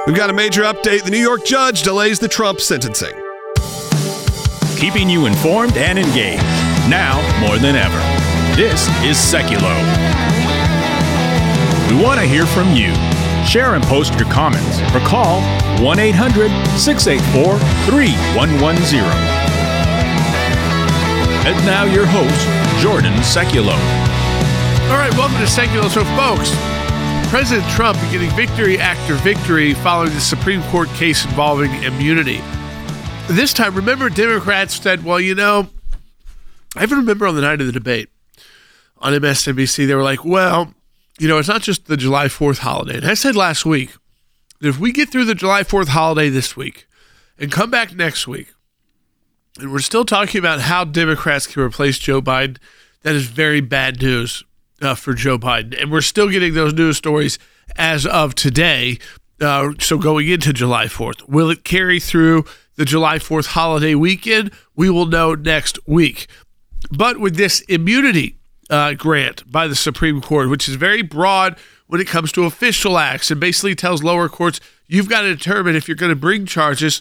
We've got a major update. The New York judge delays the Trump sentencing. Keeping you informed and engaged, now more than ever. This is Seculo. We want to hear from you. Share and post your comments or call 1-800-684-3110. And now your host, Jordan Seculo. All right, welcome to Seculo. So, folks, President Trump getting victory after victory following the Supreme Court case involving immunity. This time, remember, Democrats said, well, you know, I even remember on the night of the debate on MSNBC, they were like, well, you know, it's not just the July 4th holiday. And I said last week that if we get through the July 4th holiday this week and come back next week, and we're still talking about how Democrats can replace Joe Biden, that is very bad news for Joe Biden. And we're still getting those news stories as of today. So going into July 4th, will it carry through the July 4th holiday weekend? We will know next week. But with this immunity grant by the Supreme Court, which is very broad when it comes to official acts, and basically tells lower courts, you've got to determine if you're going to bring charges,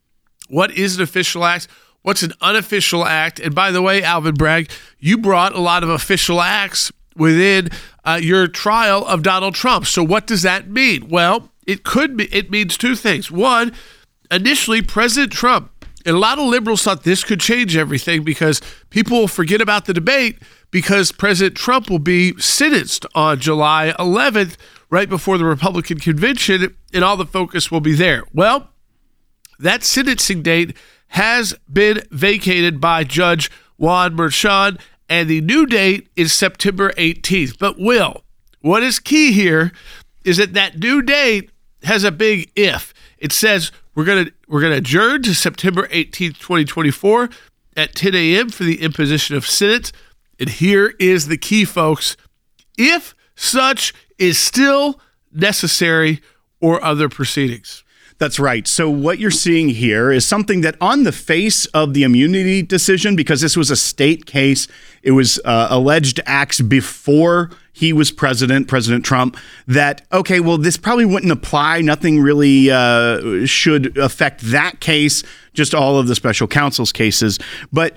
what is an official act, what's an unofficial act. And by the way, Alvin Bragg, you brought a lot of official acts within your trial of Donald Trump. So what does that mean? Well, it means two things. One, initially, President Trump, and a lot of liberals thought this could change everything because people will forget about the debate because President Trump will be sentenced on July 11th, right before the Republican convention, and all the focus will be there. Well, that sentencing date has been vacated by Judge Juan Merchan, and the new date is September 18th. But what is key here is that new date has a big if. It says we're gonna adjourn to September 18th, 2024 at 10 a.m. for the imposition of sentence. And here is the key, folks. If such is still necessary or other proceedings. That's right. So what you're seeing here is something that on the face of the immunity decision, because this was a state case, it was alleged acts before he was President Trump, that, okay, well, this probably wouldn't apply. Nothing really should affect that case, just all of the special counsel's cases. But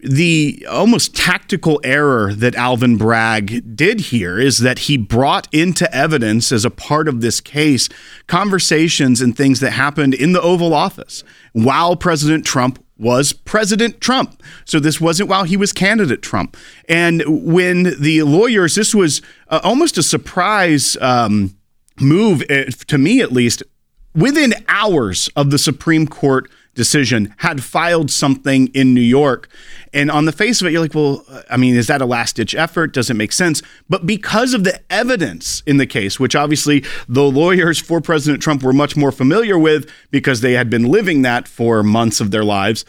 the almost tactical error that Alvin Bragg did here is that he brought into evidence as a part of this case conversations and things that happened in the Oval Office while President Trump was President Trump. So this wasn't while he was candidate Trump. And when the lawyers, this was almost a surprise move, to me at least, within hours of the Supreme Court decision, had filed something in New York. And on the face of it, you're like, well, I mean, is that a last-ditch effort? Does it make sense? But because of the evidence in the case, which obviously the lawyers for President Trump were much more familiar with because they had been living that for months of their lives,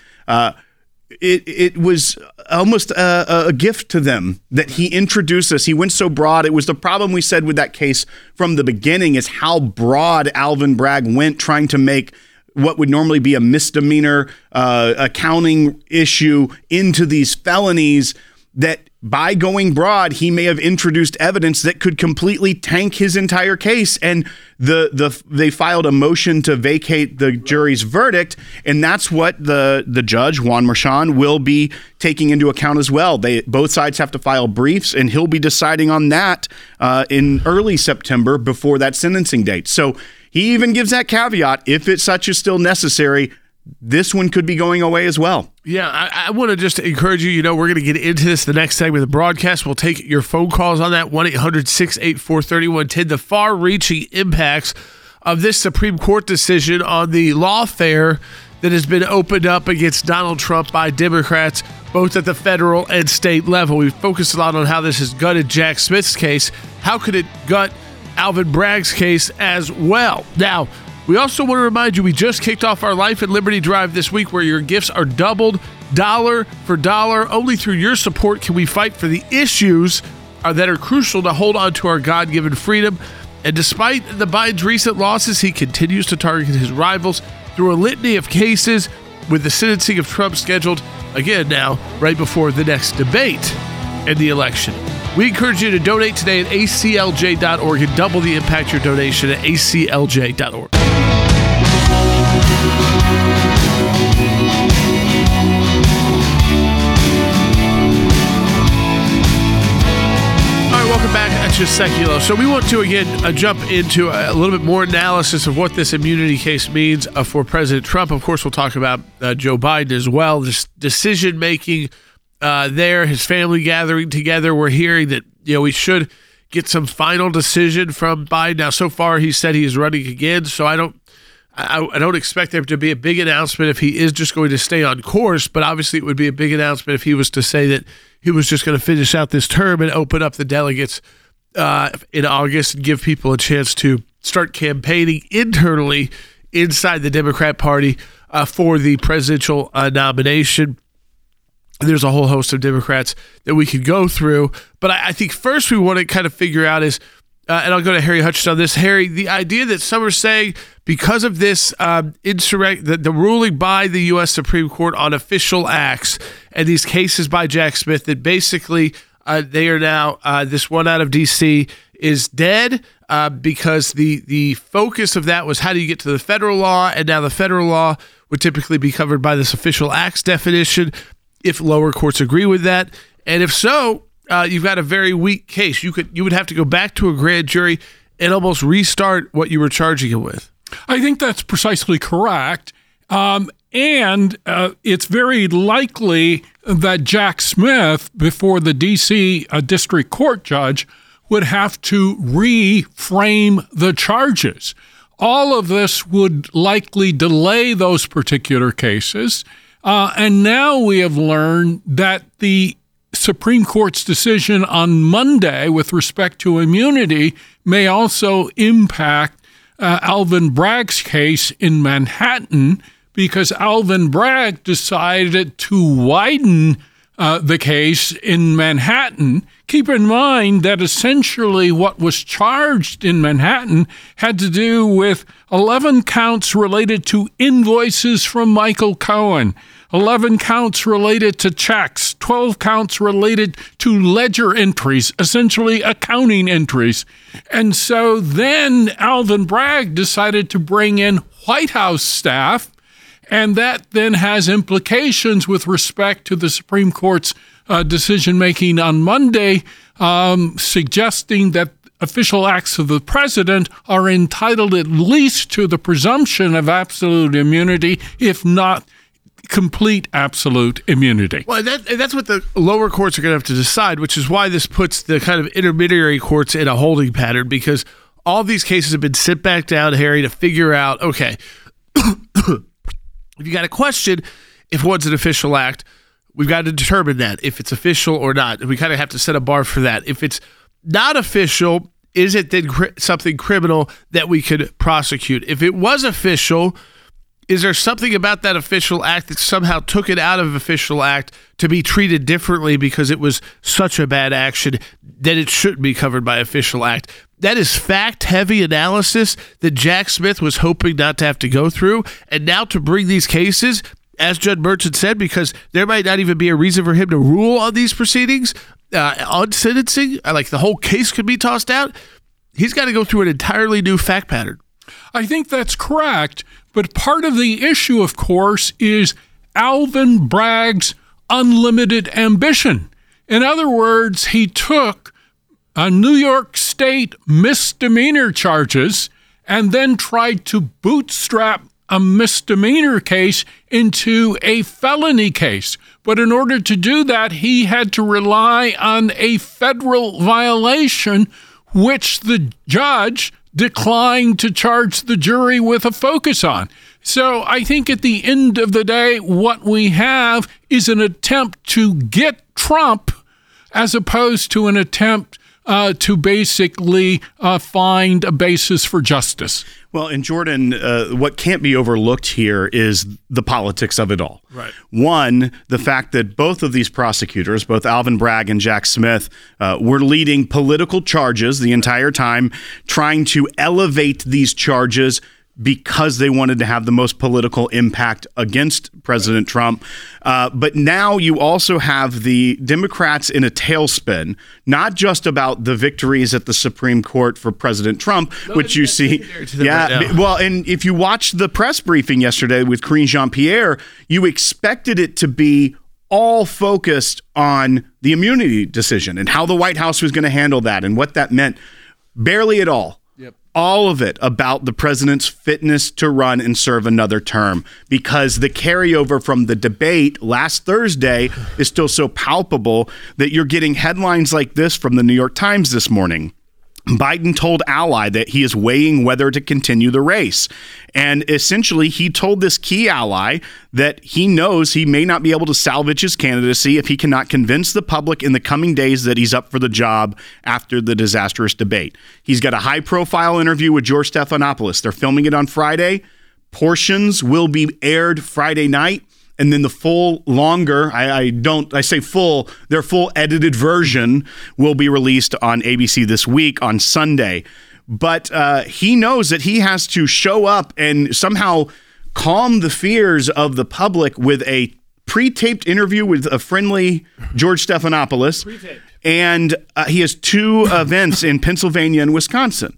it was almost a gift to them that he introduced this. He went so broad. It was the problem we said with that case from the beginning is how broad Alvin Bragg went, trying to make what would normally be a misdemeanor accounting issue into these felonies, that by going broad, he may have introduced evidence that could completely tank his entire case. And they filed a motion to vacate the jury's verdict. And that's what the judge, Juan Merchan, will be taking into account as well. Both sides have to file briefs, and he'll be deciding on that in early September before that sentencing date. So he even gives that caveat, if it's such is still necessary, this one could be going away as well. Yeah, I want to just encourage you, we're going to get into this the next segment of the broadcast. We'll take your phone calls on that, 1-800-684-3110. The far-reaching impacts of this Supreme Court decision on the lawfare that has been opened up against Donald Trump by Democrats, both at the federal and state level. We've focused a lot on how this has gutted Jack Smith's case. How could it gut Alvin Bragg's case as well? Now, we also want to remind you, we just kicked off our Life and Liberty Drive this week, where your gifts are doubled dollar for dollar. Only through your support can we fight for the issues that are crucial to hold on to our God-given freedom. And despite the Biden's recent losses, he continues to target his rivals through a litany of cases, with the sentencing of Trump scheduled again now right before the next debate and the election. We encourage you to donate today at aclj.org and double the impact your donation at aclj.org. Welcome back. That's just Seculo. So we want to, again, jump into a little bit more analysis of what this immunity case means for President Trump. Of course, we'll talk about Joe Biden as well. This decision-making there, his family gathering together. We're hearing that, we should get some final decision from Biden. Now, so far, he said he is running again, so I don't expect there to be a big announcement if he is just going to stay on course, but obviously it would be a big announcement if he was to say that he was just going to finish out this term and open up the delegates in August and give people a chance to start campaigning internally inside the Democrat Party for the presidential nomination. There's a whole host of Democrats that we could go through, but I think first we want to kind of figure out is, and I'll go to Harry Hutchinson on this. Harry, the idea that some are saying because of this the ruling by the U.S. Supreme Court on official acts and these cases by Jack Smith, that basically they are now, this one out of D.C. is dead because the focus of that was how do you get to the federal law, and now the federal law would typically be covered by this official acts definition if lower courts agree with that. And if so, you've got a very weak case. You would have to go back to a grand jury and almost restart what you were charging it with. I think that's precisely correct. And it's very likely that Jack Smith, before the D.C. District Court judge, would have to reframe the charges. All of this would likely delay those particular cases. And now we have learned that the Supreme Court's decision on Monday with respect to immunity may also impact Alvin Bragg's case in Manhattan, because Alvin Bragg decided to widen the case in Manhattan. Keep in mind that essentially what was charged in Manhattan had to do with 11 counts related to invoices from Michael Cohen, 11 counts related to checks, 12 counts related to ledger entries, essentially accounting entries. And so then Alvin Bragg decided to bring in White House staff, and that then has implications with respect to the Supreme Court's decision-making on Monday, suggesting that official acts of the president are entitled at least to the presumption of absolute immunity, if not complete absolute immunity. Well, that's what the lower courts are going to have to decide, which is why this puts the kind of intermediary courts in a holding pattern, because all these cases have been sent back down, Harry, to figure out, okay, if you got a question, if one's an official act, we've got to determine that, if it's official or not. We kind of have to set a bar for that. If it's not official, is it then something criminal that we could prosecute? If it was official, is there something about that official act that somehow took it out of official act to be treated differently because it was such a bad action that it shouldn't be covered by official act? That is fact-heavy analysis that Jack Smith was hoping not to have to go through. And now to bring these cases, as Judd Merchant said, because there might not even be a reason for him to rule on these proceedings, on sentencing, like the whole case could be tossed out, he's got to go through an entirely new fact pattern. I think that's correct. But part of the issue, of course, is Alvin Bragg's unlimited ambition. In other words, he took New York State misdemeanor charges and then tried to bootstrap a misdemeanor case into a felony case. But in order to do that, he had to rely on a federal violation, which the judge declined to charge the jury with a focus on. So I think at the end of the day, what we have is an attempt to get Trump as opposed to an attempt to basically find a basis for justice. Well, and Jordan, what can't be overlooked here is the politics of it all. Right. One, the fact that both of these prosecutors, both Alvin Bragg and Jack Smith, were leading political charges the entire time, trying to elevate these charges because they wanted to have the most political impact against President Trump. But now you also have the Democrats in a tailspin, not just about the victories at the Supreme Court for President Trump, which you see. Well, and if you watch the press briefing yesterday with Karine Jean-Pierre, you expected it to be all focused on the immunity decision and how the White House was going to handle that and what that meant. Barely at all. All of it about the president's fitness to run and serve another term, because the carryover from the debate last Thursday is still so palpable that you're getting headlines like this from the New York Times this morning. Biden told ally that he is weighing whether to continue the race. And essentially, he told this key ally that he knows he may not be able to salvage his candidacy if he cannot convince the public in the coming days that he's up for the job after the disastrous debate. He's got a high-profile interview with George Stephanopoulos. They're filming it on Friday. Portions will be aired Friday night. And then the full, longer, their full edited version will be released on ABC this week on Sunday. But he knows that he has to show up and somehow calm the fears of the public with a pre-taped interview with a friendly George Stephanopoulos. Pre-taped. And he has 2 events in Pennsylvania and Wisconsin.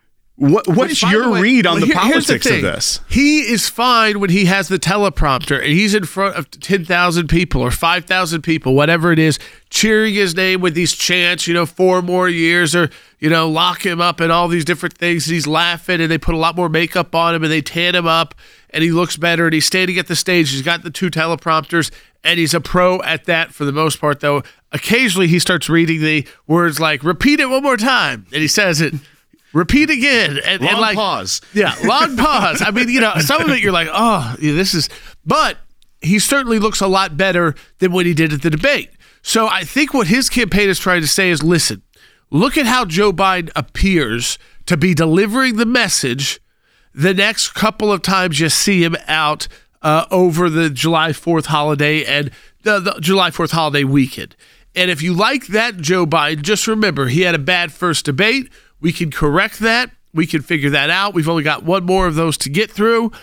What is your read on the politics of this? He is fine when he has the teleprompter and he's in front of 10,000 people or 5,000 people, whatever it is, cheering his name with these chants, 4 more years, or, lock him up and all these different things. He's laughing and they put a lot more makeup on him and they tan him up and he looks better and he's standing at the stage. He's got the 2 teleprompters and he's a pro at that for the most part, though. Occasionally he starts reading the words like, repeat it one more time, and he says it. Repeat again. Long pause. Yeah, long pause. I mean, some of it you're like, this is... But he certainly looks a lot better than what he did at the debate. So I think what his campaign is trying to say is, listen, look at how Joe Biden appears to be delivering the message the next couple of times you see him out over the July 4th holiday and the July 4th holiday weekend. And if you like that Joe Biden, just remember, he had a bad first debate. We can correct that. We can figure that out. We've only got 1 more of those to get through,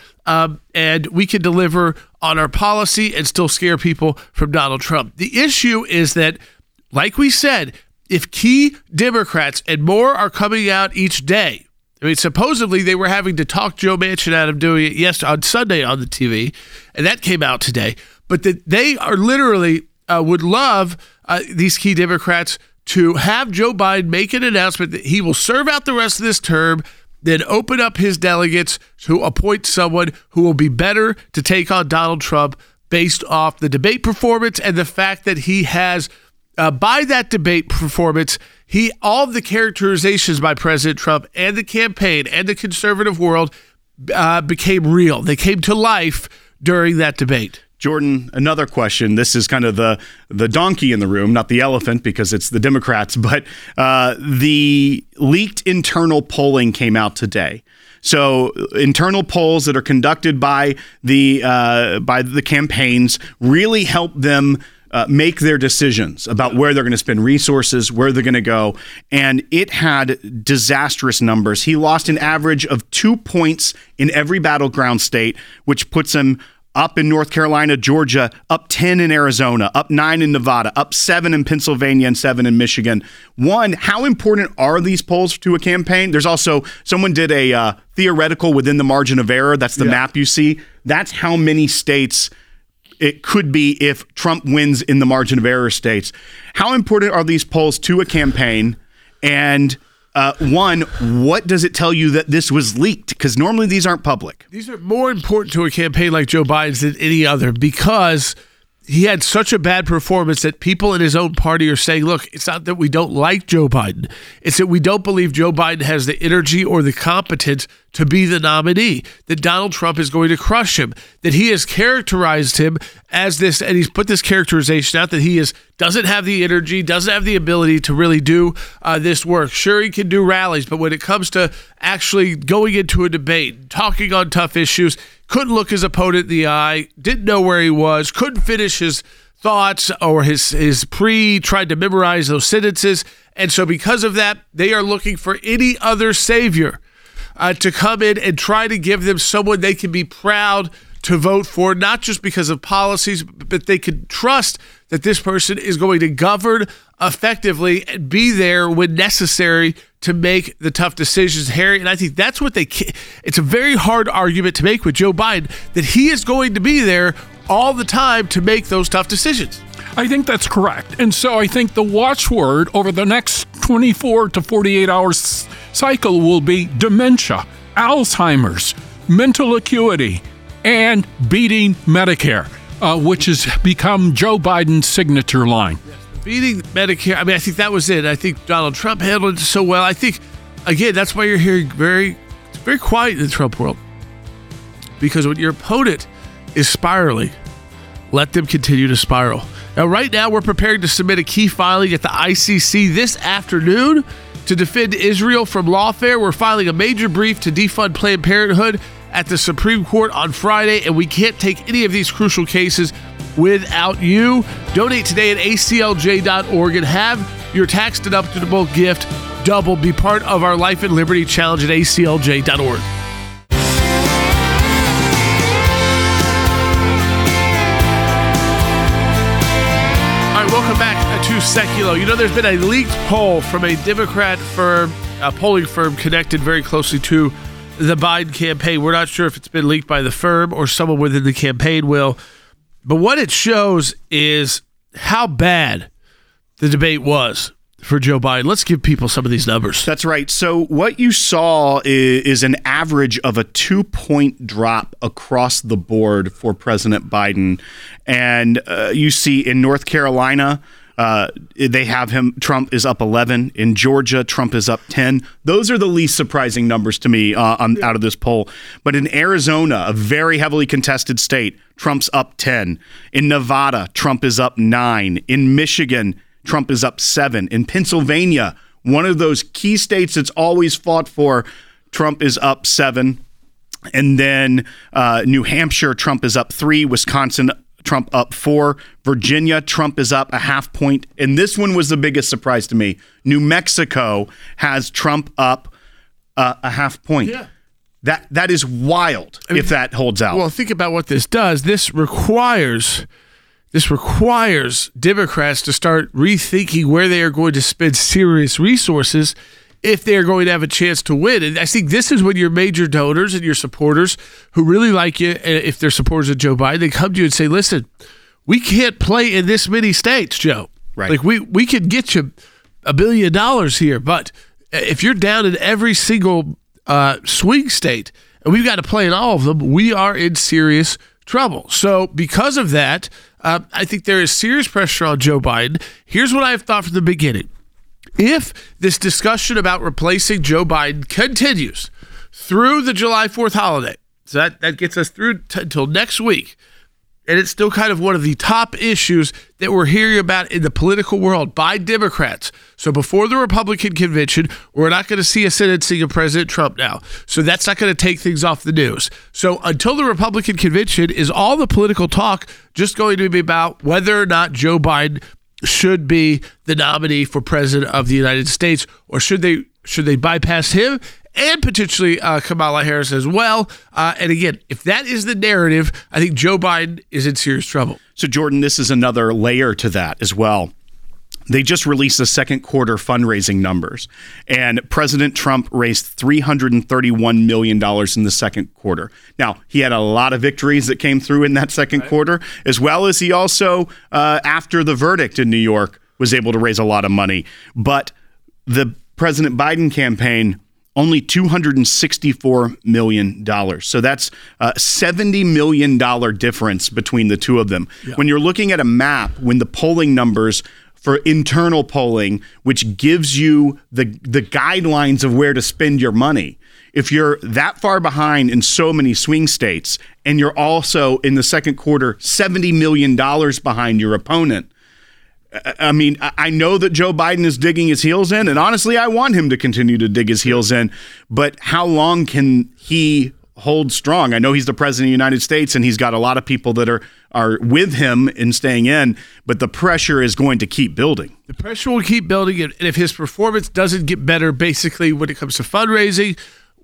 and we can deliver on our policy and still scare people from Donald Trump. The issue is that, like we said, if key Democrats and more are coming out each day, I mean, supposedly they were having to talk Joe Manchin out of doing it on Sunday on the TV, and that came out today, but that they are literally would love these key Democrats to have Joe Biden make an announcement that he will serve out the rest of this term, then open up his delegates to appoint someone who will be better to take on Donald Trump based off the debate performance and the fact that he has, by that debate performance, all of the characterizations by President Trump and the campaign and the conservative world became real. They came to life during that debate. Jordan, another question. This is kind of the donkey in the room, not the elephant, because it's the Democrats, but the leaked internal polling came out today. So internal polls that are conducted by the campaigns really help them make their decisions about where they're going to spend resources, where they're going to go. And it had disastrous numbers. He lost an average of 2 points in every battleground state, which puts him up in North Carolina, Georgia, up 10 in Arizona, up 9 in Nevada, up 7 in Pennsylvania, and 7 in Michigan. One, how important are these polls to a campaign? There's also, someone did a theoretical within the margin of error. That's the map you see. That's how many states it could be if Trump wins in the margin of error states. How important are these polls to a campaign? And one, what does it tell you that this was leaked? Because normally these aren't public. These are more important to a campaign like Joe Biden's than any other, because he had such a bad performance that people in his own party are saying, look, it's not that we don't like Joe Biden. It's that we don't believe Joe Biden has the energy or the competence to be the nominee, that Donald Trump is going to crush him, that he has characterized him as this, and he's put this characterization out that he doesn't have the energy, doesn't have the ability to really do this work. Sure, he can do rallies, but when it comes to actually going into a debate, talking on tough issues, couldn't look his opponent in the eye, didn't know where he was, couldn't finish his thoughts or tried to memorize those sentences. And so because of that, they are looking for any other savior to come in and try to give them someone they can be proud to vote for, not just because of policies, but they can trust that this person is going to govern effectively and be there when necessary to make the tough decisions, Harry. And I think that's what it's a very hard argument to make with Joe Biden, that he is going to be there all the time to make those tough decisions. I think that's correct. And so I think the watchword over the next 24 to 48 hours cycle will be dementia, Alzheimer's, mental acuity, and beating Medicare, which has become Joe Biden's signature line. Beating Medicare, I think that was it. I think Donald Trump handled it so well. I think, again, that's why you're hearing very quiet in the Trump world. Because when your opponent is spiraling, let them continue to spiral. Now, right now, we're preparing to submit a key filing at the ICC this afternoon to defend Israel from lawfare. We're filing a major brief to defund Planned Parenthood at the Supreme Court on Friday, and we can't take any of these crucial cases without you. Donate today at aclj.org and have your tax-deductible gift doubled. Be part of our Life and Liberty Challenge at aclj.org. Welcome back to Seculo. You know, there's been a leaked poll from a Democrat firm, a polling firm connected very closely to the Biden campaign. We're not sure if it's been leaked by the firm or someone within the campaign will. But what it shows is how bad the debate was for Joe Biden. Let's give people some of these numbers. That's right. So what you saw is an average of a 2-point drop across the board for President Biden. And you see in North Carolina, they have him, Trump is up 11. In Georgia, Trump is up 10. Those are the least surprising numbers to me out of this poll. But in Arizona, a very heavily contested state, Trump's up 10. In Nevada, Trump is up 9. In Michigan, Trump is up 7. In Pennsylvania, one of those key states that's always fought for, Trump is up 7. And then New Hampshire, Trump is up 3. Wisconsin, Trump up 4. Virginia, Trump is up a half point. And this one was the biggest surprise to me. New Mexico has Trump up a half point. Yeah. That is wild if that holds out. Well, think about what this does. This requires Democrats to start rethinking where they are going to spend serious resources if they are going to have a chance to win. And I think this is when your major donors and your supporters who really like you, if they're supporters of Joe Biden, they come to you and say, listen, we can't play in this many states, Joe. Right. Like we could get you $1 billion here, but if you're down in every single swing state and we've got to play in all of them, we are in serious trouble. So because of that, I think there is serious pressure on Joe Biden. Here's what I've thought from the beginning. If this discussion about replacing Joe Biden continues through the July 4th holiday, so that gets us through until next week, and it's still kind of one of the top issues that we're hearing about in the political world by Democrats. So before the Republican convention, we're not going to see a sentencing of President Trump now. So that's not going to take things off the news. So until the Republican convention, is all the political talk just going to be about whether or not Joe Biden should be the nominee for president of the United States, or should they bypass him and potentially Kamala Harris as well? And again, if that is the narrative, I think Joe Biden is in serious trouble. So, Jordan, this is another layer to that as well. They just released the second quarter fundraising numbers, and President Trump raised $331 million in the second quarter. Now, he had a lot of victories that came through in that second quarter, as well as he also, after the verdict in New York, was able to raise a lot of money. But the President Biden campaign, only $264 million. So that's a $70 million difference between the two of them. Yeah. When you're looking at a map, when the polling numbers for internal polling, which gives you the guidelines of where to spend your money, if you're that far behind in so many swing states, and you're also in the second quarter $70 million behind your opponent, I mean, I know that Joe Biden is digging his heels in, and honestly, I want him to continue to dig his heels in, but how long can he hold strong? I know he's the president of the United States, and he's got a lot of people that are with him in staying in, but the pressure is going to keep building. The pressure will keep building, and if his performance doesn't get better, basically, when it comes to fundraising,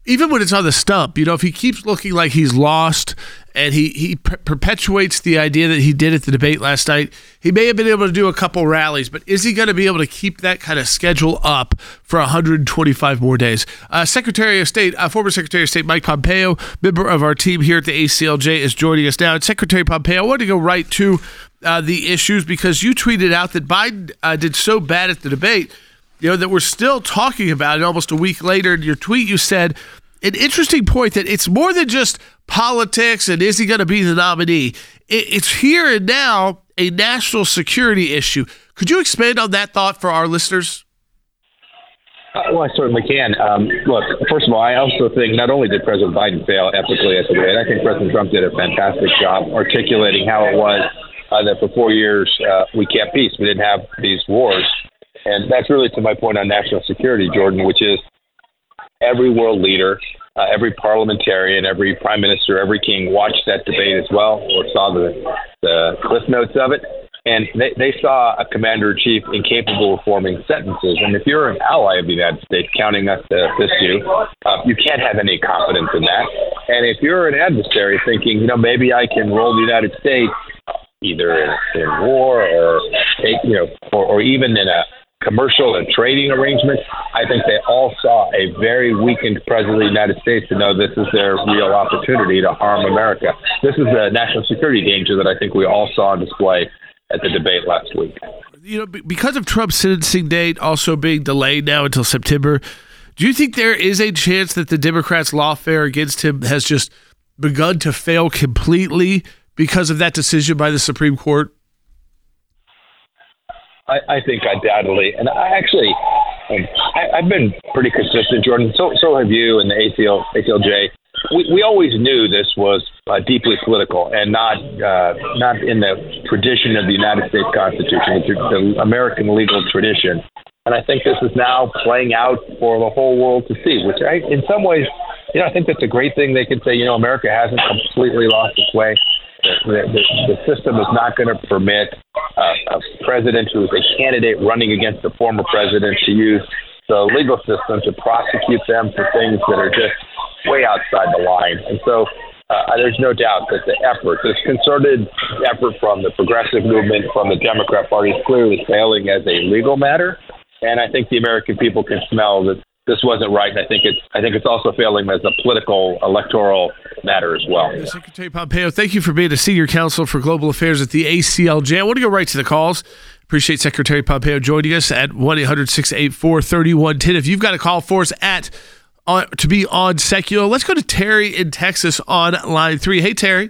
even when it's on the stump, if he keeps looking like he's lost and he perpetuates the idea that he did at the debate last night, he may have been able to do a couple rallies, but is he going to be able to keep that kind of schedule up for 125 more days? Former Secretary of State Mike Pompeo, member of our team here at the ACLJ, is joining us now. And Secretary Pompeo, I want to go right to the issues because you tweeted out that Biden did so bad at the debate that we're still talking about it almost a week later. In your tweet, you said an interesting point that it's more than just politics and is he going to be the nominee. It's here and now a national security issue. Could you expand on that thought for our listeners? Well, I certainly can. Look, first of all, I also think not only did President Biden fail epically at the debate, I think President Trump did a fantastic job articulating how it was that for 4 years we kept peace. We didn't have these wars. And that's really to my point on national security, Jordan, which is every world leader, every parliamentarian, every prime minister, every king watched that debate as well or saw the cliff notes of it. And they saw a commander-in-chief incapable of forming sentences. And if you're an ally of the United States, counting us to assist you, you can't have any confidence in that. And if you're an adversary thinking, maybe I can roll the United States either in war or or even in a commercial and trading arrangements, I think they all saw a very weakened president of the United States to know this is their real opportunity to harm America. This is the national security danger that I think we all saw on display at the debate last week. Because of Trump's sentencing date also being delayed now until September, do you think there is a chance that the Democrats' lawfare against him has just begun to fail completely because of that decision by the Supreme Court? I think undoubtedly, and I've been pretty consistent, Jordan. So have you and the ACLJ. We always knew this was deeply political and not in the tradition of the United States Constitution, the American legal tradition. And I think this is now playing out for the whole world to see. Which, in some ways, I think that's a great thing. They could say, America hasn't completely lost its way. The system is not going to permit a president who is a candidate running against a former president to use the legal system to prosecute them for things that are just way outside the line. And so there's no doubt that this concerted effort from the progressive movement, from the Democrat Party, is clearly failing as a legal matter. And I think the American people can smell that this wasn't right. And I think it's also failing as a political electoral matter as well. Secretary Pompeo, thank you for being a senior counsel for global affairs at the ACLJ. I want to go right to the calls. Appreciate Secretary Pompeo joining us at 1-800-684-3110. If you've got a call for us to be on Secular, let's go to Terry in Texas on line 3. Hey, Terry.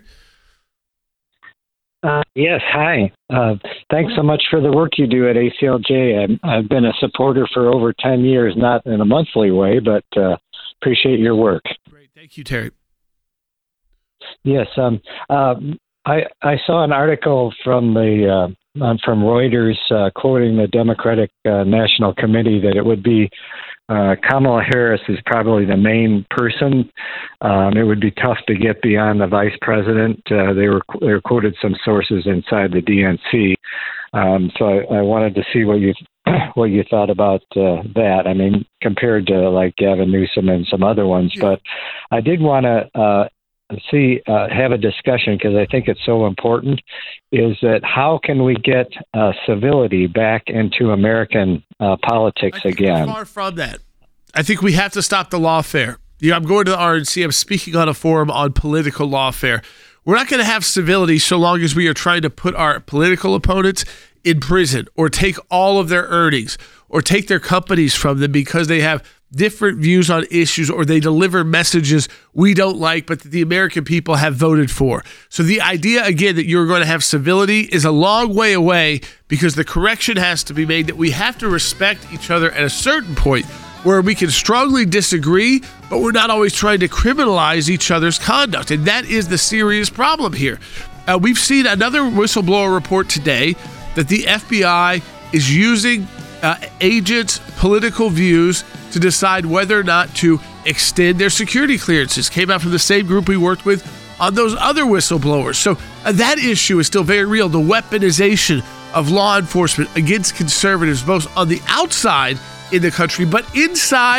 Yes, hi. Thanks so much for the work you do at ACLJ. I've been a supporter for over 10 years, not in a monthly way, but appreciate your work. Great. Thank you, Terry. Yes. I saw an article from Reuters quoting the Democratic National Committee that it would be Kamala Harris is probably the main person. It would be tough to get beyond the vice president. They quoted some sources inside the DNC. So I wanted to see what you thought about that. I mean, compared to like Gavin Newsom and some other ones. Yeah. But I did want to have a discussion because I think it's so important. Is that how can we get civility back into American politics again? Far from that. I think we have to stop the lawfare. I'm going to the RNC. I'm speaking on a forum on political lawfare. We're not going to have civility so long as we are trying to put our political opponents in prison or take all of their earnings or take their companies from them because they have different views on issues or they deliver messages we don't like but that the American people have voted for. So the idea, again, that you're going to have civility is a long way away because the correction has to be made that we have to respect each other at a certain point where we can strongly disagree, but we're not always trying to criminalize each other's conduct. And that is the serious problem here. We've seen another whistleblower report today that the FBI is using agents' political views to decide whether or not to extend their security clearances. Came out from the same group we worked with on those other whistleblowers. So that issue is still very real. The weaponization of law enforcement against conservatives, both on the outside in the country, but inside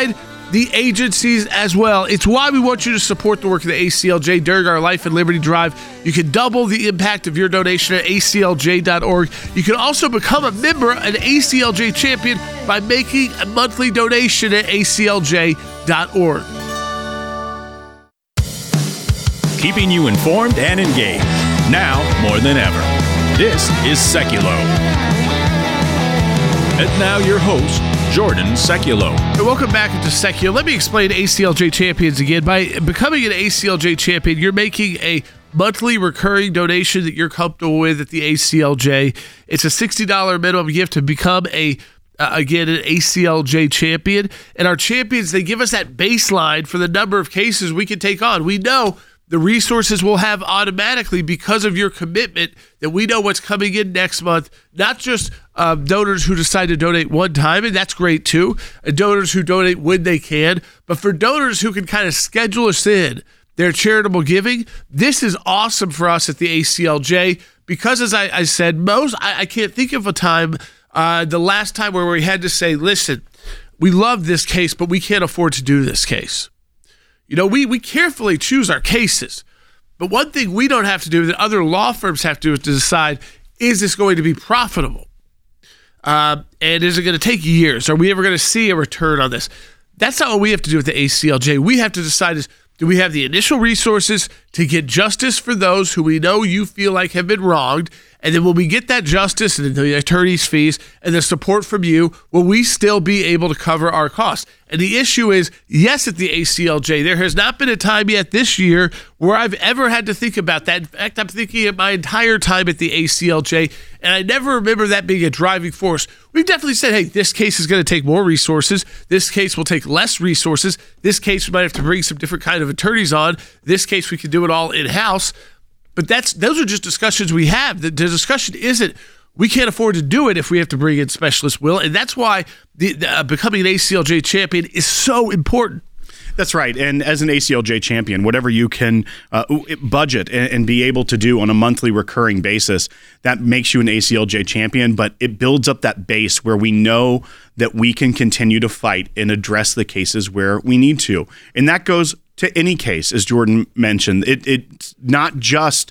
the agencies as well. It's why we want you to support the work of the ACLJ during our Life and Liberty Drive. You can double the impact of your donation at aclj.org. You can also become a member, an ACLJ champion, by making a monthly donation at aclj.org. Keeping you informed and engaged, now more than ever. This is Seculo. And now your host, Jordan Seculo. And welcome back to Seculo. Let me explain ACLJ Champions again. By becoming an ACLJ champion, you're making a monthly recurring donation that you're comfortable with at the ACLJ. It's a $60 minimum gift to become an ACLJ champion. And our champions, they give us that baseline for the number of cases we can take on. We know the resources we'll have automatically because of your commitment, that we know what's coming in next month, not just donors who decide to donate one time, and that's great too, and donors who donate when they can, but for donors who can kind of schedule us in their charitable giving, this is awesome for us at the ACLJ because, as I said, I can't think of a time, the last time where we had to say, listen, we love this case, but we can't afford to do this case. You know, we carefully choose our cases, but one thing we don't have to do that other law firms have to do is to decide, is this going to be profitable? And is it going to take years? Are we ever going to see a return on this? That's not what we have to do with the ACLJ. We have to decide is, do we have the initial resources to get justice for those who we know you feel like have been wronged? And then when we get that justice and the attorney's fees and the support from you, will we still be able to cover our costs? And the issue is, yes, at the ACLJ, there has not been a time yet this year where I've ever had to think about that. In fact, I'm thinking of my entire time at the ACLJ, and I never remember that being a driving force. We've definitely said, hey, this case is going to take more resources. This case will take less resources. This case, we might have to bring some different kind of attorneys on. This case, we can do it all in-house. But those are just discussions we have. The discussion isn't, we can't afford to do it if we have to bring in specialist will. And that's why becoming an ACLJ champion is so important. That's right. And as an ACLJ champion, whatever you can budget and be able to do on a monthly recurring basis, that makes you an ACLJ champion, but it builds up that base where we know that we can continue to fight and address the cases where we need to. And that goes to any case, as Jordan mentioned. It's not just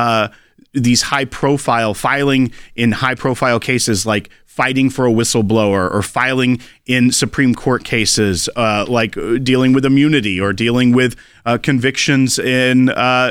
these filing in high-profile cases like fighting for a whistleblower or filing in Supreme Court cases like dealing with immunity or dealing with convictions in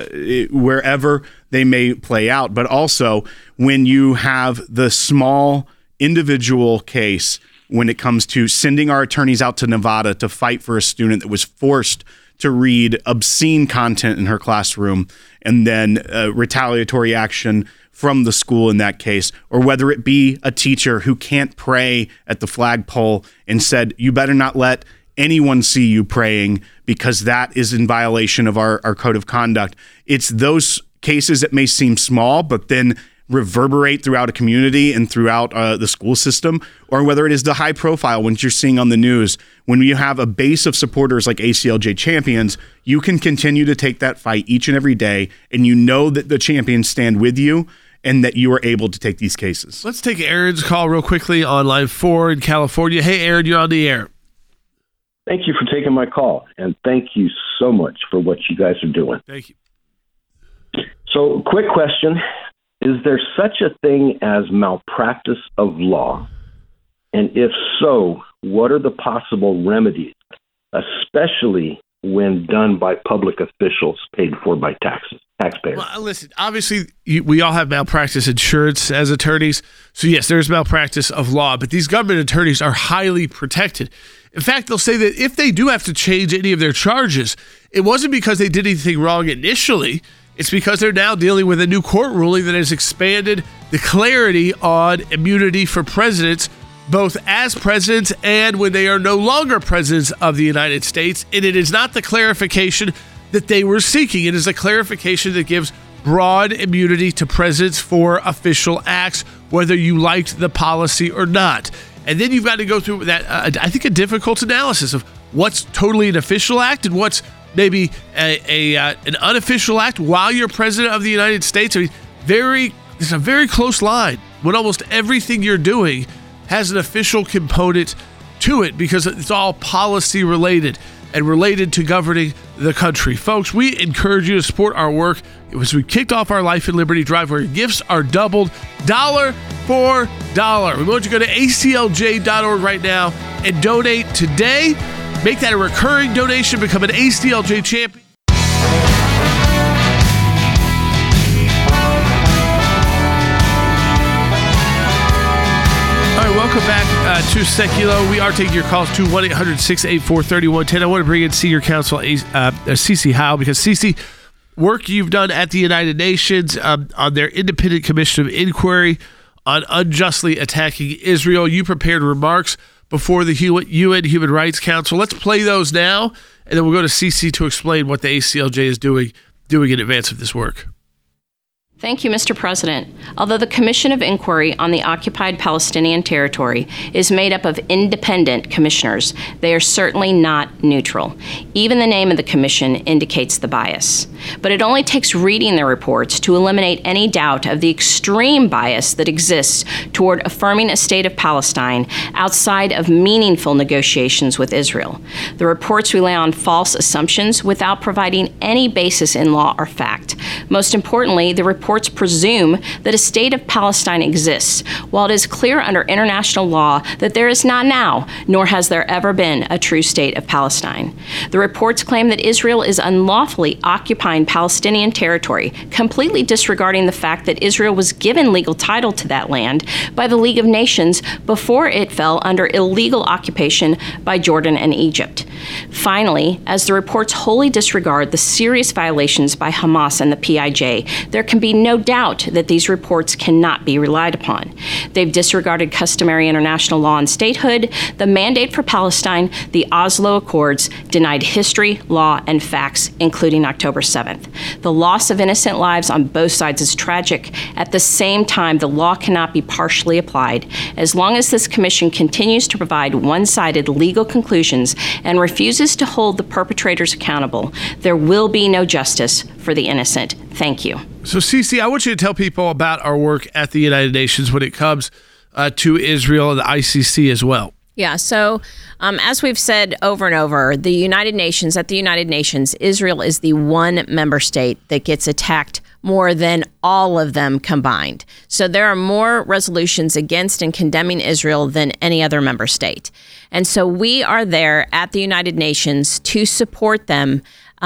wherever they may play out. But also when you have the small individual case when it comes to sending our attorneys out to Nevada to fight for a student that was forced to read obscene content in her classroom, and then retaliatory action from the school in that case, or whether it be a teacher who can't pray at the flagpole and said, you better not let anyone see you praying because that is in violation of our code of conduct. It's those cases that may seem small, but then reverberate throughout a community and throughout the school system, or whether it is the high profile ones you're seeing on the news. When you have a base of supporters like ACLJ champions, you can continue to take that fight each and every day, and you know that the champions stand with you and that you are able to take these cases. Let's take Aaron's call real quickly on line 4 in California. Hey, Aaron, you're on the air. Thank you for taking my call, and thank you so much for what you guys are doing. Thank you. So, quick question. Is there such a thing as malpractice of law? And if so, what are the possible remedies, especially when done by public officials paid for by taxpayers? Well, listen, obviously, we all have malpractice insurance as attorneys. So, yes, there's malpractice of law, but these government attorneys are highly protected. In fact, they'll say that if they do have to change any of their charges, it wasn't because they did anything wrong initially. It's because they're now dealing with a new court ruling that has expanded the clarity on immunity for presidents, both as presidents and when they are no longer presidents of the United States. And it is not the clarification that they were seeking. It is a clarification that gives broad immunity to presidents for official acts, whether you liked the policy or not. And then you've got to go through that, I think, a difficult analysis of what's totally an official act and what's maybe an unofficial act while you're president of the United States. I mean, it's a very close line when almost everything you're doing has an official component to it because it's all policy related and related to governing the country. Folks, we encourage you to support our work as we kicked off our Life and Liberty Drive, where gifts are doubled dollar for dollar. We want you to go to aclj.org right now and donate today. Make that a recurring donation. Become an ACLJ champion. All right, welcome back to Seculo. We are taking your calls to 1-800-684-3110. I want to bring in Senior Counsel Cece Howell, because Cece, work you've done at the United Nations on their Independent Commission of Inquiry on unjustly attacking Israel. You prepared remarks before the UN Human Rights Council. Let's play those now, and then we'll go to Cece to explain what the ACLJ is doing in advance of this work. Thank you, Mr. President. Although the Commission of Inquiry on the Occupied Palestinian Territory is made up of independent commissioners, they are certainly not neutral. Even the name of the commission indicates the bias. But it only takes reading their reports to eliminate any doubt of the extreme bias that exists toward affirming a state of Palestine outside of meaningful negotiations with Israel. The reports rely on false assumptions without providing any basis in law or fact. Most importantly, the reports presume that a state of Palestine exists, while it is clear under international law that there is not now, nor has there ever been, a true state of Palestine. The reports claim that Israel is unlawfully occupying Palestinian territory, completely disregarding the fact that Israel was given legal title to that land by the League of Nations before it fell under illegal occupation by Jordan and Egypt. Finally, as the reports wholly disregard the serious violations by Hamas and the PIJ, there can be no doubt that these reports cannot be relied upon. They've disregarded customary international law and statehood, the mandate for Palestine, the Oslo Accords, denied history, law, and facts, including October 7th. The loss of innocent lives on both sides is tragic. At the same time, the law cannot be partially applied. As long as this commission continues to provide one-sided legal conclusions and refuses to hold the perpetrators accountable, there will be no justice for the innocent. Thank you. So, Cece, I want you to tell people about our work at the United Nations when it comes to Israel and the ICC as well. Yeah, so as we've said over and over, at the United Nations, Israel is the one member state that gets attacked more than all of them combined. So there are more resolutions against and condemning Israel than any other member state. And so we are there at the United Nations to support them.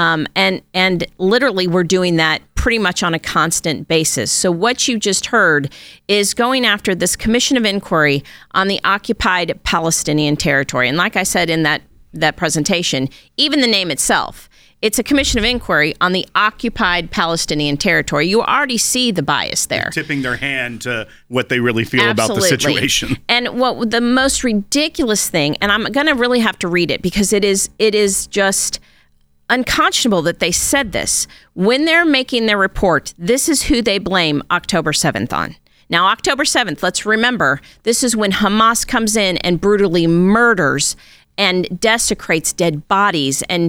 And literally, we're doing that pretty much on a constant basis. So what you just heard is going after this Commission of Inquiry on the occupied Palestinian territory. And like I said in that presentation, even the name itself, it's a Commission of Inquiry on the occupied Palestinian territory. You already see the bias there. Tipping their hand to what they really feel about the situation. And what the most ridiculous thing, and I'm going to really have to read it because it is just unconscionable that they said this. When they're making their report, this is who they blame October 7th on. Now, October 7th, let's remember, this is when Hamas comes in and brutally murders and desecrates dead bodies and,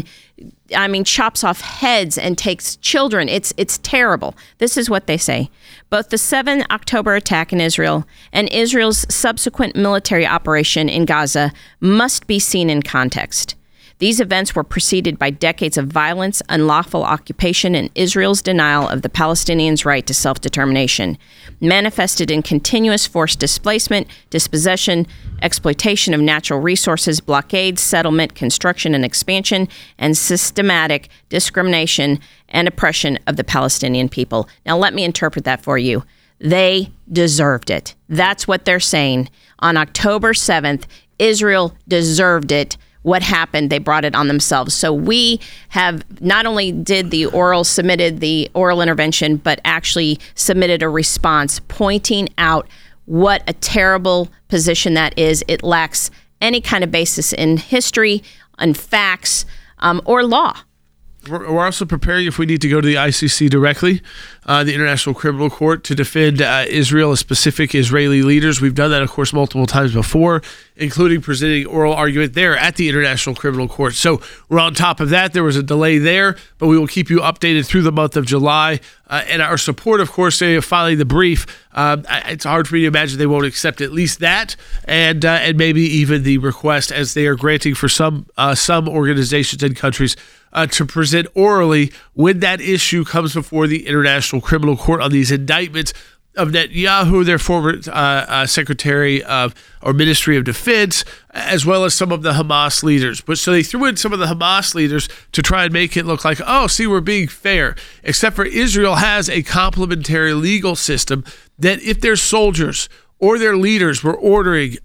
chops off heads and takes children. It's terrible. This is what they say. Both the 7 October attack in Israel and Israel's subsequent military operation in Gaza must be seen in context. These events were preceded by decades of violence, unlawful occupation, and Israel's denial of the Palestinians' right to self-determination, manifested in continuous forced displacement, dispossession, exploitation of natural resources, blockades, settlement, construction, and expansion, and systematic discrimination and oppression of the Palestinian people. Now, let me interpret that for you. They deserved it. That's what they're saying. On October 7th, Israel deserved it. What happened, they brought it on themselves. So we have not only submitted the oral intervention, but actually submitted a response pointing out what a terrible position that is. It lacks any kind of basis in history, on facts, or law. We're also preparing if we need to go to the ICC directly, the International Criminal Court, to defend Israel as specific Israeli leaders. We've done that, of course, multiple times before, including presenting oral argument there at the International Criminal Court. So we're on top of that. There was a delay there, but we will keep you updated through the month of July. And our support, of course, filing the brief. It's hard for me to imagine they won't accept at least that, and maybe even the request, as they are granting for some organizations and countries to present orally when that issue comes before the International Criminal Court on these indictments of Netanyahu, their former Secretary of or Ministry of Defense, as well as some of the Hamas leaders. But so they threw in some of the Hamas leaders to try and make it look like, oh, see, we're being fair. Except for Israel has a complementary legal system that if their soldiers or their leaders were ordering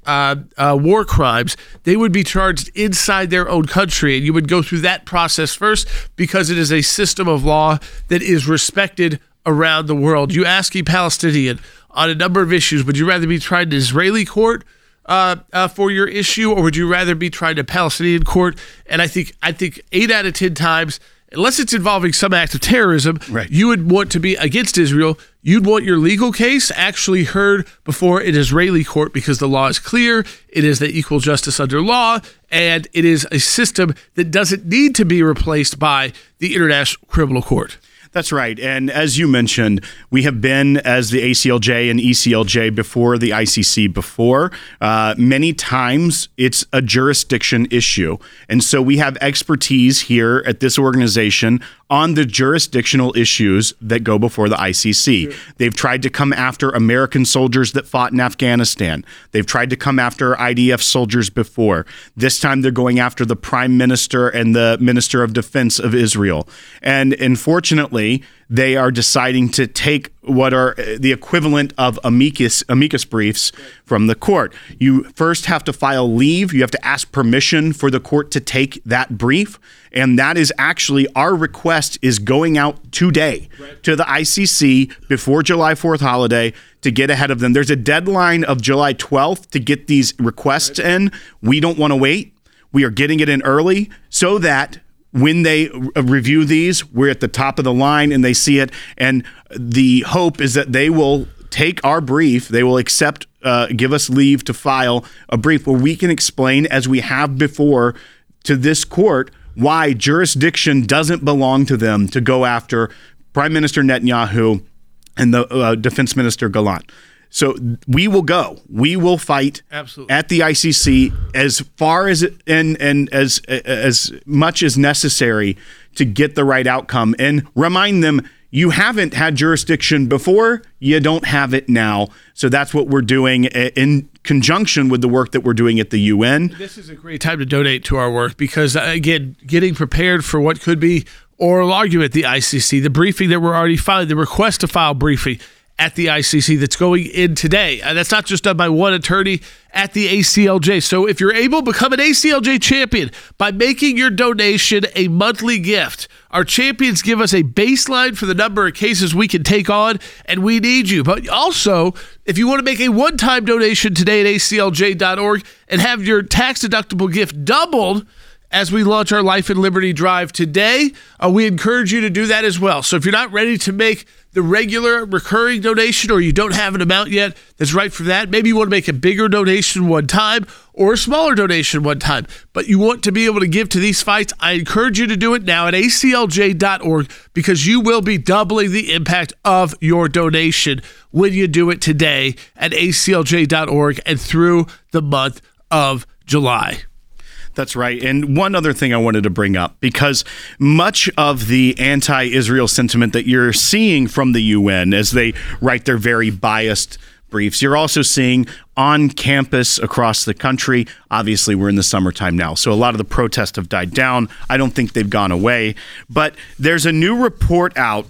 war crimes, they would be charged inside their own country. And you would go through that process first because it is a system of law that is respected around the world. You ask a Palestinian on a number of issues, would you rather be tried in an Israeli court for your issue, or would you rather be tried in a Palestinian court? And I think 8 out of 10 times, unless it's involving some act of terrorism, right, you would want to be against Israel. You'd want your legal case actually heard before an Israeli court because the law is clear. It is the equal justice under law, and it is a system that doesn't need to be replaced by the International Criminal Court. That's right. And as you mentioned, we have been as the ACLJ and ECLJ before the ICC before. Many times it's a jurisdiction issue. And so we have expertise here at this organization on the jurisdictional issues that go before the ICC. Sure. They've tried to come after American soldiers that fought in Afghanistan. They've tried to come after IDF soldiers before. This time they're going after the Prime Minister and the Minister of Defense of Israel. And unfortunately, they are deciding to take what are the equivalent of amicus briefs from the court. You first have to file leave. You have to ask permission for the court to take that brief. And that is actually our request is going out today to the ICC before July 4th holiday to get ahead of them. There's a deadline of July 12th to get these requests in. We don't want to wait. We are getting it in early so that when they review these, we're at the top of the line and they see it. And the hope is that they will take our brief, they will accept, give us leave to file a brief where we can explain, as we have before, to this court why jurisdiction doesn't belong to them to go after Prime Minister Netanyahu and the Defense Minister Gallant. So we will go. We will fight Absolutely. At the ICC as far as and as much as necessary to get the right outcome and remind them you haven't had jurisdiction before, you don't have it now. So that's what we're doing in conjunction with the work that we're doing at the UN. This is a great time to donate to our work because, again, getting prepared for what could be oral argument at the ICC, the briefing that we're already filing, the request to file briefing at the ICC that's going in today. And that's not just done by one attorney at the ACLJ. So if you're able, become an ACLJ champion by making your donation a monthly gift. Our champions give us a baseline for the number of cases we can take on, and we need you. But also, if you want to make a one-time donation today at aclj.org and have your tax-deductible gift doubled as we launch our Life and Liberty Drive today, we encourage you to do that as well. So if you're not ready to make the regular recurring donation, or you don't have an amount yet that's right for that, maybe you want to make a bigger donation one time or a smaller donation one time, but you want to be able to give to these fights, I encourage you to do it now at aclj.org because you will be doubling the impact of your donation when you do it today at aclj.org and through the month of July. That's right. And one other thing I wanted to bring up, because much of the anti-Israel sentiment that you're seeing from the UN as they write their very biased briefs, you're also seeing on campus across the country. Obviously, we're in the summertime now, so a lot of the protests have died down. I don't think they've gone away. But there's a new report out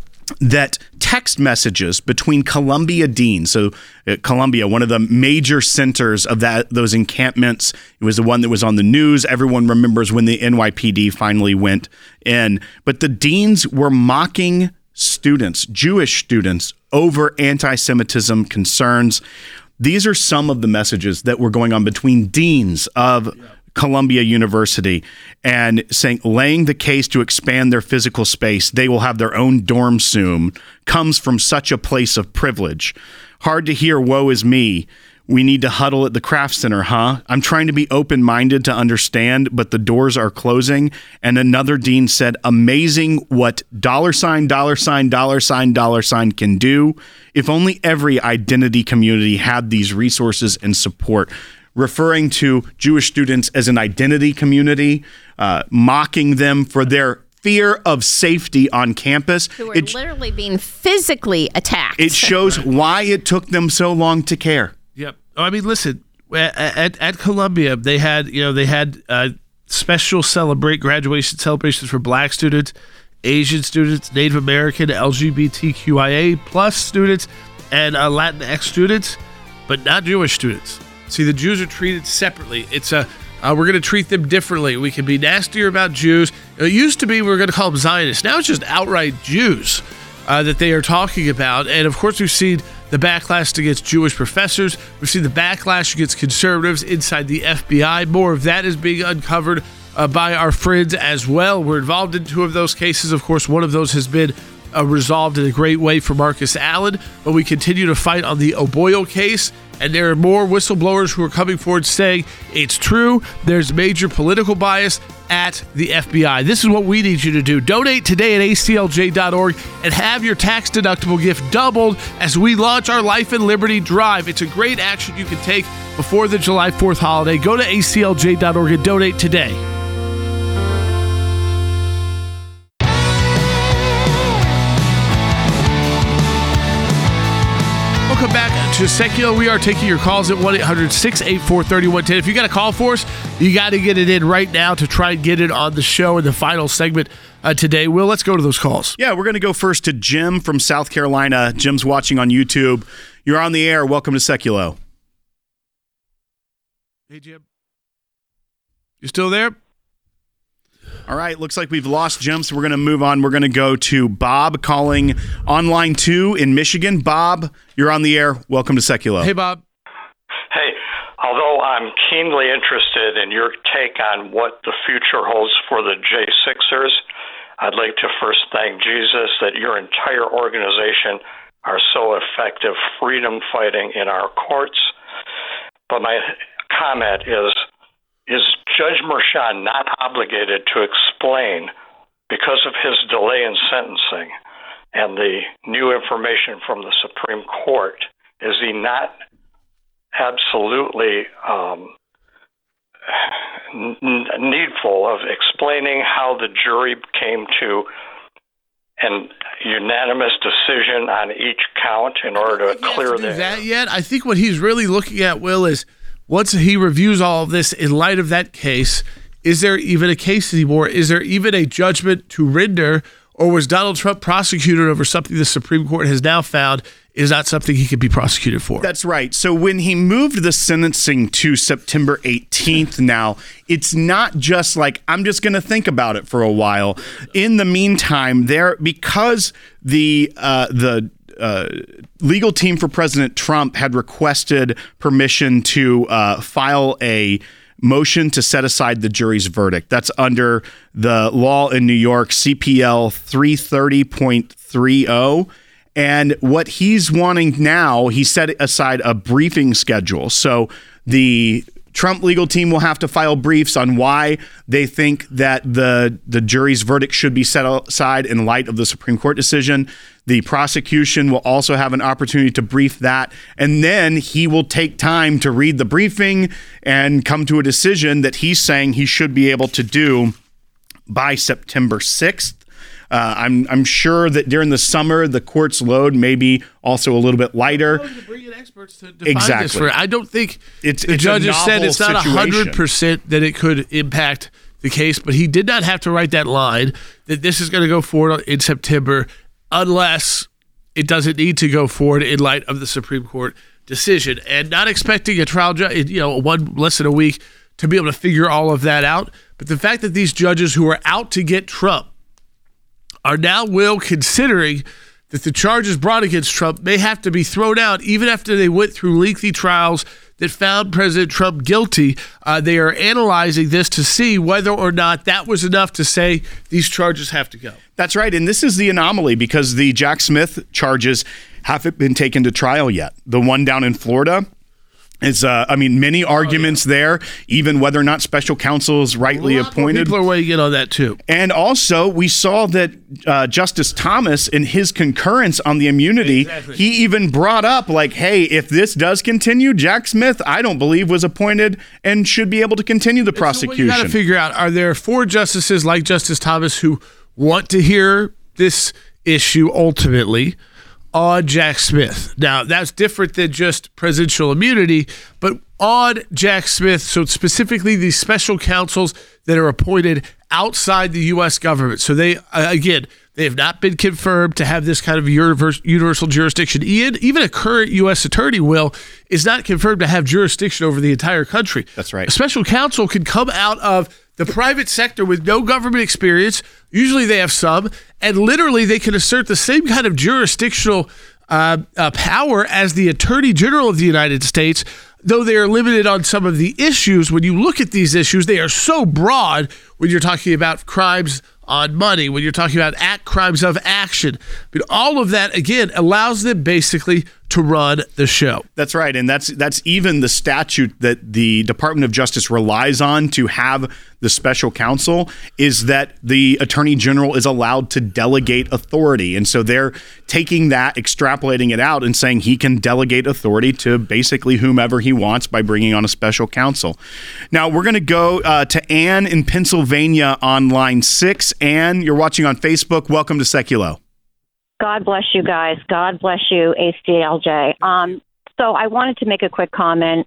that text messages between Columbia deans, so Columbia, one of the major centers of those encampments, it was the one that was on the news. Everyone remembers when the NYPD finally went in. But the deans were mocking students, Jewish students, over anti-Semitism concerns. These are some of the messages that were going on between deans of Columbia University and laying the case to expand their physical space, they will have their own dorm soon, comes from such a place of privilege. Hard to hear, woe is me. We need to huddle at the Kraft Center, huh? I'm trying to be open-minded to understand, but the doors are closing. And another dean said, amazing what $$ can do. If only every identity community had these resources and support. Referring to Jewish students as an identity community, mocking them for their fear of safety on campus. Who are literally being physically attacked. It shows why it took them so long to care. Yep. I mean, listen, at Columbia, they had special graduation celebrations for Black students, Asian students, Native American, LGBTQIA plus students, and Latinx students, but not Jewish students. See, the Jews are treated separately. It's we're going to treat them differently. We can be nastier about Jews. It used to be we were going to call them Zionists. Now it's just outright Jews that they are talking about. And of course, we've seen the backlash against Jewish professors. We've seen the backlash against conservatives inside the FBI. More of that is being uncovered by our friends as well. We're involved in 2 of those cases. Of course, one of those has been resolved in a great way for Marcus Allen, but we continue to fight on the O'Boyle case, and there are more whistleblowers who are coming forward saying it's true. There's major political bias at the FBI. This is what we need you to do. Donate today at aclj.org and have your tax-deductible gift doubled as we launch our Life and Liberty Drive. It's a great action you can take before the July 4th holiday. Go to aclj.org and donate today. Welcome back to Secular. We are taking your calls at 1-800-684-3110. If you got a call for us, you got to get it in right now to try and get it on the show in the final segment today. Will, let's go to those calls. Yeah, we're going to go first to Jim from South Carolina. Jim's watching on YouTube. You're on the air. Welcome to Seculo. Hey, Jim. You still there? All right, looks like we've lost Jim, so we're going to move on. We're going to go to Bob calling on line 2 in Michigan. Bob, you're on the air. Welcome to Seculo. Hey, Bob. Hey, although I'm keenly interested in your take on what the future holds for the J6ers, I'd like to first thank Jesus that your entire organization are so effective freedom fighting in our courts. But my comment is Judge Merchan not obligated to explain, because of his delay in sentencing and the new information from the Supreme Court, is he not absolutely needful of explaining how the jury came to an unanimous decision on each count in order to clear that yet? I think what he's really looking at, Will, is once he reviews all of this in light of that case, is there even a case anymore? Is there even a judgment to render? Or was Donald Trump prosecuted over something the Supreme Court has now found is not something he could be prosecuted for? That's right. So when he moved the sentencing to September 18th now, it's not just like, I'm just going to think about it for a while. In the meantime, because the legal team for President Trump had requested permission to file a motion to set aside the jury's verdict. That's under the law in New York, CPL 330.30. And what he's wanting now, he set aside a briefing schedule. So the Trump legal team will have to file briefs on why they think that the jury's verdict should be set aside in light of the Supreme Court decision. The prosecution will also have an opportunity to brief that, and then he will take time to read the briefing and come to a decision that he's saying he should be able to do by September 6th. I'm sure that during the summer, the court's load may be also a little bit lighter. To bring in experts to define this. I don't think the judge has said it's not 100% that it could impact the case, but he did not have to write that line that this is going to go forward in September unless it doesn't need to go forward in light of the Supreme Court decision. And not expecting a trial judge, less than a week to be able to figure all of that out. But the fact that these judges who are out to get Trump are now considering that the charges brought against Trump may have to be thrown out even after they went through lengthy trials, that found President Trump guilty. They are analyzing this to see whether or not that was enough to say these charges have to go. That's right. And this is the anomaly because the Jack Smith charges haven't been taken to trial yet. The one down in Florida is, many arguments there, even whether or not special counsel is rightly appointed. People are weighing in on that too. And also, we saw that Justice Thomas, in his concurrence on the immunity, he even brought up, like, hey, if this does continue, Jack Smith, I don't believe, was appointed and should be able to continue the prosecution. So what you got to figure out, are there 4 justices like Justice Thomas who want to hear this issue ultimately on Jack Smith? Now, that's different than just presidential immunity, but on Jack Smith, so specifically these special counsels that are appointed outside the U.S. government. So they have not been confirmed to have this kind of universal jurisdiction. Even a current U.S. attorney is not confirmed to have jurisdiction over the entire country. That's right. A special counsel can come out of the private sector with no government experience. Usually they have some, and literally they can assert the same kind of jurisdictional power as the Attorney General of the United States, though they are limited on some of the issues. When you look at these issues, they are so broad when you're talking about crimes on money, when you're talking about crimes of action. But all of that, again, allows them basically to run the show. That's right. And that's even the statute that the Department of Justice relies on to have the special counsel, is that the Attorney General is allowed to delegate authority. And so they're taking that, extrapolating it out, and saying he can delegate authority to basically whomever he wants by bringing on a special counsel. Now, we're going to go to Ann in Pennsylvania on line 6. Ann, you're watching on Facebook. Welcome to Seculo. God bless you guys. God bless you, ACLJ. So I wanted to make a quick comment.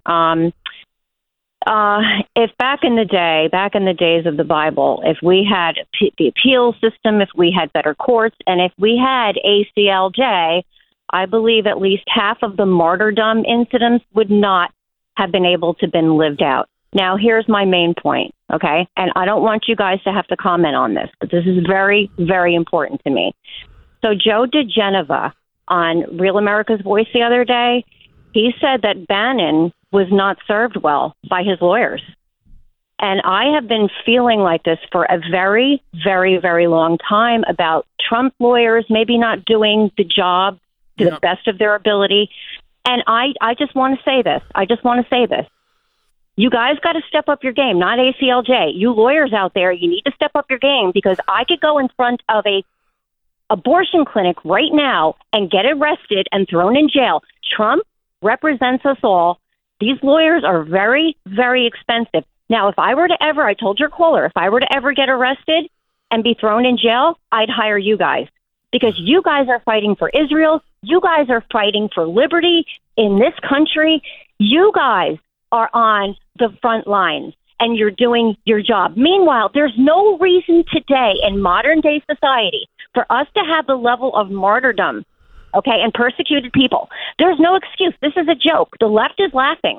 If back in the days of the Bible, if we had the appeal system, if we had better courts, and if we had ACLJ, I believe at least half of the martyrdom incidents would not have been able to been lived out. Now, here's my main point, okay? And I don't want you guys to have to comment on this, but this is very, very important to me. So Joe DeGeneva on Real America's Voice the other day, he said that Bannon was not served well by his lawyers. And I have been feeling like this for a very, very, very long time about Trump lawyers maybe not doing the job to the best of their ability. And I just want to say this. You guys got to step up your game, not ACLJ. You lawyers out there, you need to step up your game, because I could go in front of a abortion clinic right now and get arrested and thrown in jail. Trump represents us all. These lawyers are very, very expensive. Now, if I were to ever, I told your caller, if I were to ever get arrested and be thrown in jail, I'd hire you guys, because you guys are fighting for Israel. You guys are fighting for liberty in this country. You guys are on the front lines and you're doing your job. Meanwhile, there's no reason today in modern day society for us to have the level of martyrdom, okay, and persecuted people. There's no excuse. This is a joke. The left is laughing.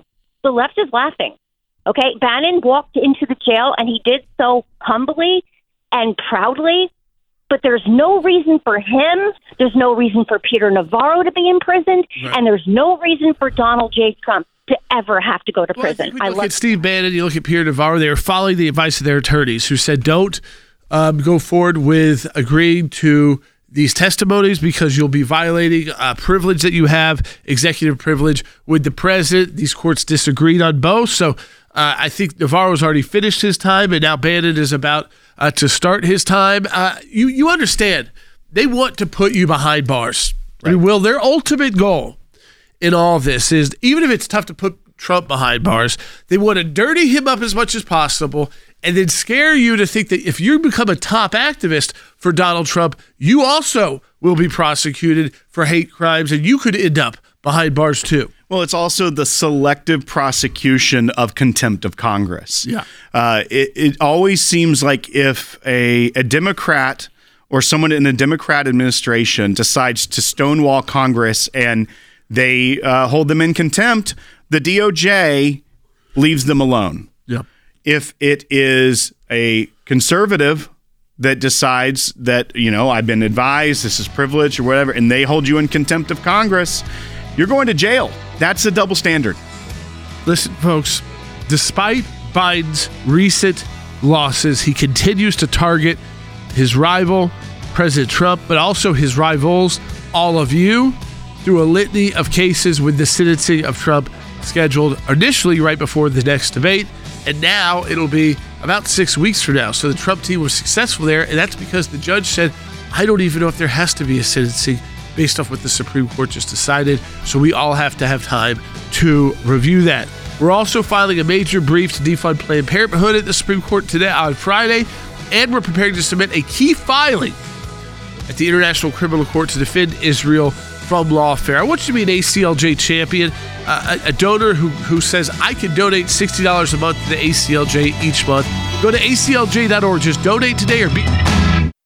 Okay, Bannon walked into the jail and he did so humbly and proudly, but there's no reason for him. There's no reason for Peter Navarro to be imprisoned, right. And there's no reason for Donald J. Trump to ever have to go to prison. I look at Steve Bannon, you look at Peter Navarro, they are following the advice of their attorneys who said don't go forward with agreeing to these testimonies because you'll be violating a privilege that you have, executive privilege, with the president. These courts disagreed on both. So I think Navarro's already finished his time, and now Bannon is about to start his time. You understand, they want to put you behind bars. Right. Their ultimate goal in all of this is, even if it's tough to put Trump behind bars, they want to dirty him up as much as possible and then scare you to think that if you become a top activist for Donald Trump, you also will be prosecuted for hate crimes and you could end up behind bars too. Well, it's also the selective prosecution of contempt of Congress. Yeah. It always seems like if a Democrat or someone in a Democrat administration decides to stonewall Congress and they hold them in contempt, the DOJ leaves them alone. Yeah. If it is a conservative that decides that, I've been advised, this is privilege or whatever, and they hold you in contempt of Congress, you're going to jail. That's a double standard. Listen, folks, despite Biden's recent losses, he continues to target his rival, President Trump, but also his rivals, all of you, through a litany of cases with the sentencing of Trump scheduled initially right before the next debate. And now it'll be about 6 weeks from now. So the Trump team was successful there. And that's because the judge said, I don't even know if there has to be a sentencing based off what the Supreme Court just decided. So we all have to have time to review that. We're also filing a major brief to defund Planned Parenthood at the Supreme Court today on Friday. And we're preparing to submit a key filing at the International Criminal Court to defend Israel from lawfare. I want you to be an ACLJ champion, a donor who says, I can donate $60 a month to the ACLJ each month. Go to aclj.org. Just donate today or be...